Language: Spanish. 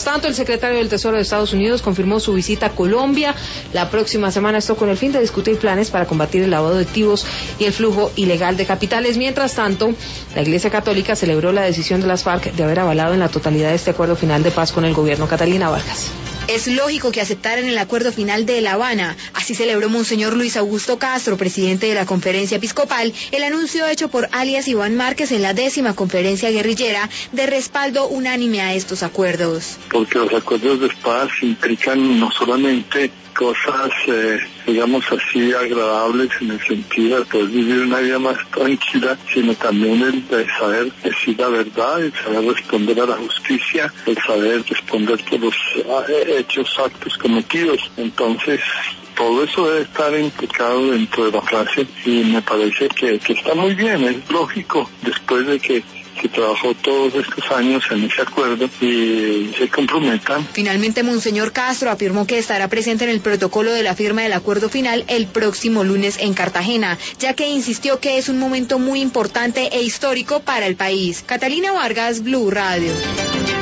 tanto, el secretario del Tesoro de Estados Unidos confirmó su visita a Colombia la próxima semana, esto con el fin de discutir planes para combatir el lavado de activos y el flujo ilegal de capitales. Mientras tanto, la Iglesia Católica celebró la decisión de las FARC de haber avalado en la totalidad este acuerdo final de paz con el gobierno. Catalina Vargas. Es lógico que aceptaran el acuerdo final de La Habana. Así celebró Monseñor Luis Augusto Castro, presidente de la Conferencia Episcopal, el anuncio hecho por alias Iván Márquez en la 10ª conferencia guerrillera de respaldo unánime a estos acuerdos. Porque los acuerdos de paz implican no solamente cosas, digamos así, agradables en el sentido de poder vivir una vida más tranquila, sino también el de saber decir la verdad, el saber responder a la justicia, el saber responder por los actos cometidos. Entonces, todo eso debe estar implicado dentro de la frase y me parece que está muy bien, es lógico, después de que trabajó todos estos años en ese acuerdo y se comprometan. Finalmente, Monseñor Castro afirmó que estará presente en el protocolo de la firma del acuerdo final el próximo lunes en Cartagena, ya que insistió que es un momento muy importante e histórico para el país. Catalina Vargas, Blue Radio.